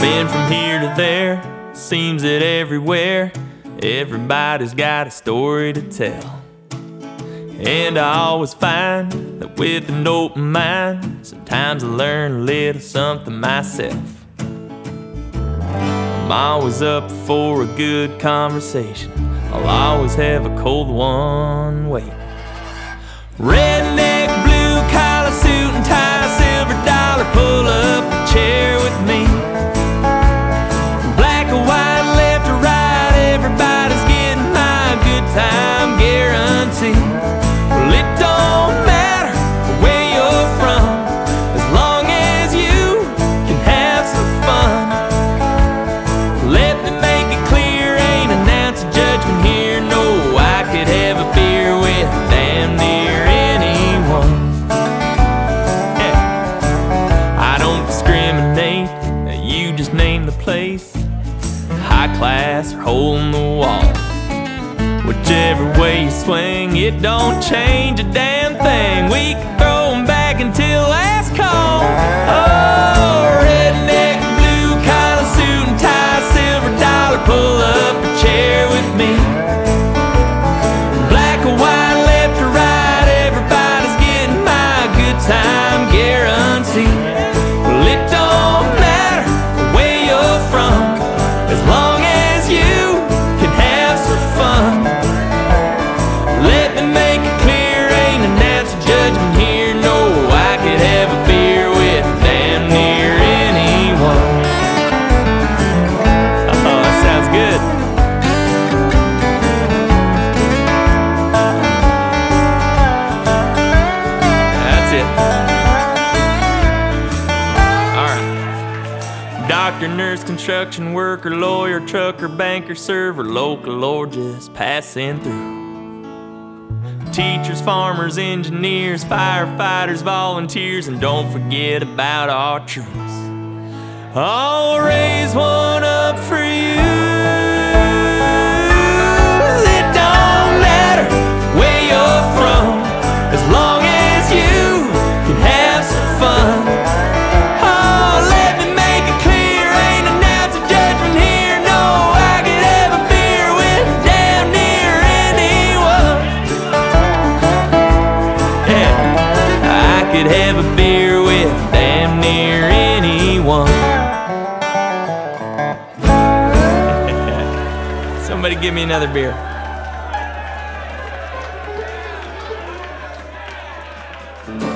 Been from here to there, seems that everywhere everybody's got a story to tell. And I always find that with an open mind, sometimes I learn a little something myself. I'm always up for a good conversation. I'll always have a cold one waiting. Redneck, blue collar, suit and tie, silver dollar, pull up a chair with me. Black or white, left or right, everybody's getting my good time guarantee. Well, it don't matter where you're from, as long as you can have some fun. Let me make it clear, ain't an ounce of judgment here. No, I could have a beer with damn near anyone. Yeah. I don't discriminate, you just name the place, high class or hole in the wall. Whichever way you swing, it don't change a damn thing. We can throw 'em back until last call. Oh, redneck, blue collar, suit and tie, silver dollar, pull up a chair with me. Black or white, left or right, everybody's getting my good time guarantee. Well, it don't matter where you're from, as long as you can have some fun. Let me make it clear, ain't an ounce of judgment here. No, I could have a beer with damn near anyone. Oh, that sounds good. That's it. Alright. Doctor, nurse, construction worker, lawyer, trucker, banker, server, local or just passing through. Teachers, farmers, engineers, firefighters, volunteers, and don't forget about our troops. I'll raise one up for you. It don't matter where you're from, as long as you can have some fun. Oh, let me make it clear, ain't an ounce of judgment here. No, I could have a beer with damn near anyone. I could have a beer with damn near anyone. Somebody give me another beer.